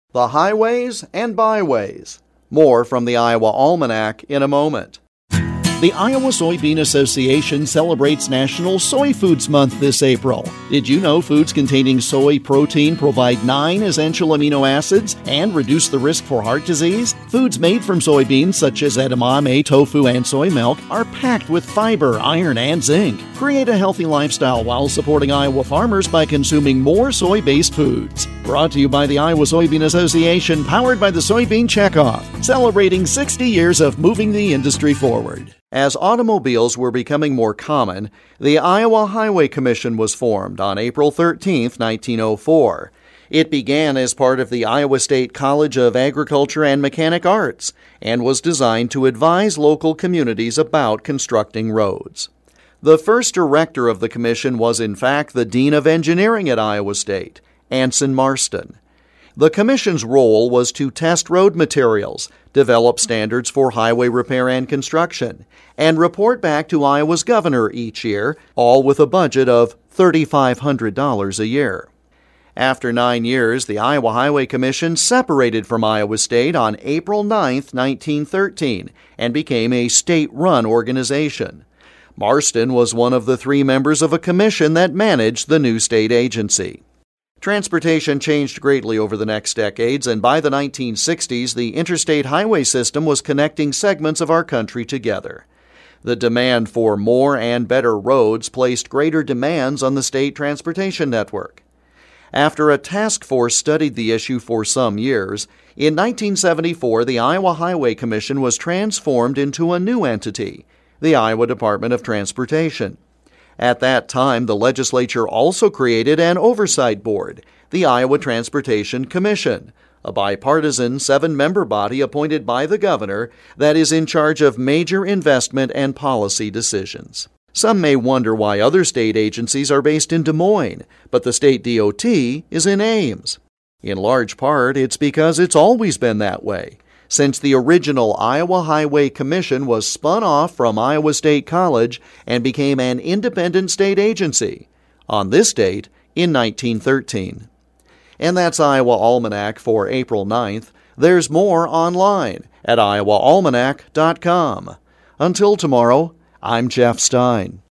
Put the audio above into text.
the highways and byways. More from the Iowa Almanac in a moment. The Iowa Soybean Association celebrates National Soy Foods Month this April. Did you know foods containing soy protein provide 9 essential amino acids and reduce the risk for heart disease? Foods made from soybeans such as edamame, tofu, and soy milk are packed with fiber, iron, and zinc. Create a healthy lifestyle while supporting Iowa farmers by consuming more soy-based foods. Brought to you by the Iowa Soybean Association, powered by the Soybean Checkoff, celebrating 60 years of moving the industry forward. As automobiles were becoming more common, the Iowa Highway Commission was formed on April 13, 1904. It began as part of the Iowa State College of Agriculture and Mechanic Arts and was designed to advise local communities about constructing roads. The first director of the commission was in fact the Dean of Engineering at Iowa State, Anson Marston. The commission's role was to test road materials, develop standards for highway repair and construction, and report back to Iowa's governor each year, all with a budget of $3,500 a year. After 9 years, the Iowa Highway Commission separated from Iowa State on April 9, 1913, and became a state-run organization. Marston was one of the 3 members of a commission that managed the new state agency. Transportation changed greatly over the next decades, and by the 1960s, the interstate highway system was connecting segments of our country together. The demand for more and better roads placed greater demands on the state transportation network. After a task force studied the issue for some years, in 1974 the Iowa Highway Commission was transformed into a new entity, the Iowa Department of Transportation. At that time, the legislature also created an oversight board, the Iowa Transportation Commission, a bipartisan 7-member body appointed by the governor that is in charge of major investment and policy decisions. Some may wonder why other state agencies are based in Des Moines, but the state DOT is in Ames. In large part, it's because it's always been that way, since the original Iowa Highway Commission was spun off from Iowa State College and became an independent state agency on this date in 1913. And that's Iowa Almanac for April 9th. There's more online at iowaalmanac.com. Until tomorrow, I'm Jeff Stein.